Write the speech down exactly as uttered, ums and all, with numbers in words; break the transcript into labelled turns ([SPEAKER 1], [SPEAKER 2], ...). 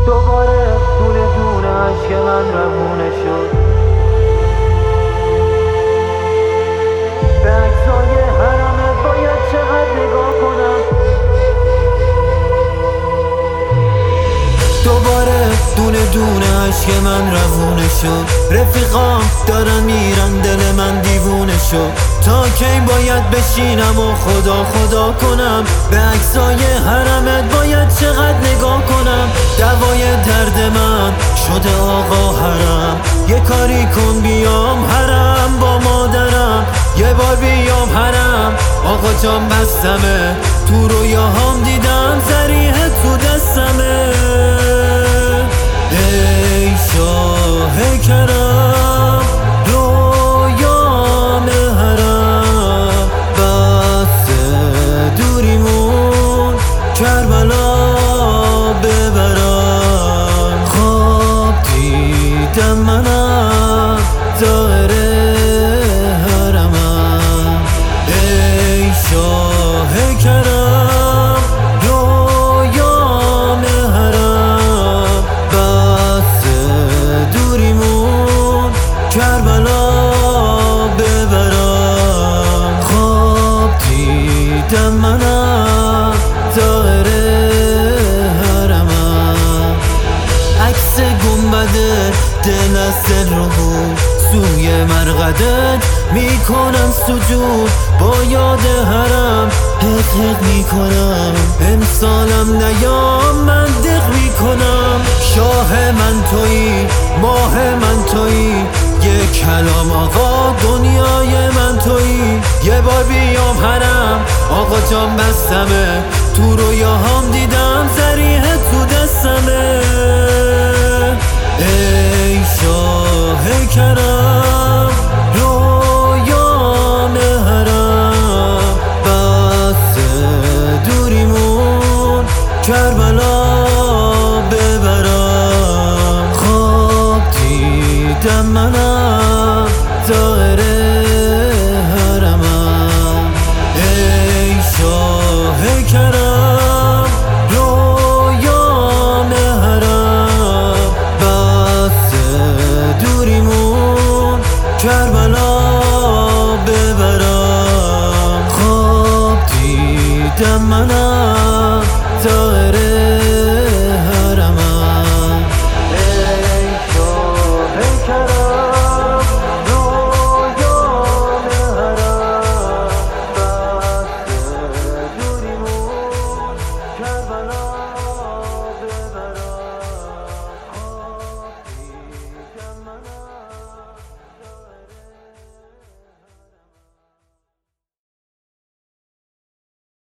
[SPEAKER 1] دوباره دونه دونه عشق من روونه شد. به عکسای حرمت باید چقدر نگاه کنم. دوباره دونه دونه عشق من روونه شد. رفیقام دارن میرن، دل من دیوونه شد. تا کی باید بشینم و خدا خدا کنم؟ به عکسای حرمت باید چقدر نگاه کنم؟ دوای درد من شده آقا حرم. یه کاری کن بیام حرم با مادرم. یه بار بیام حرم آقا جان بستمه. تو رویاهام دیدم زریح تو دستمه. ای شاه کرم رویام حرم، بس دوریمون کربلا ببرم. خواب دیدم منم ظاهر حرمم. ای شاه کرم رویام حرم، بس دوریمون کربلا ببرم. خواب دیدم منم ظاهر حرمم. عکس گنبد دل از دل رو بود، سوی مرقدت میکنم سجود. با یاد حرم حق میکنم. امسالم نیام من دق میکنم. شاه من تویی، ماه من تویی، یه کلام آقا دنیای من تویی. یه بار بیام حرم آقا جان بستمه. تو رویاهام دیدم زریح تو دستمه. ای شاه کرم رویام حرم، بس دوریمون کربلا ببرم. خواب دیدم منم ظاهر حرمم. ای شاه کرم رویام حرم، بس دوریمون کربلا ببرم. خواب دیدم منم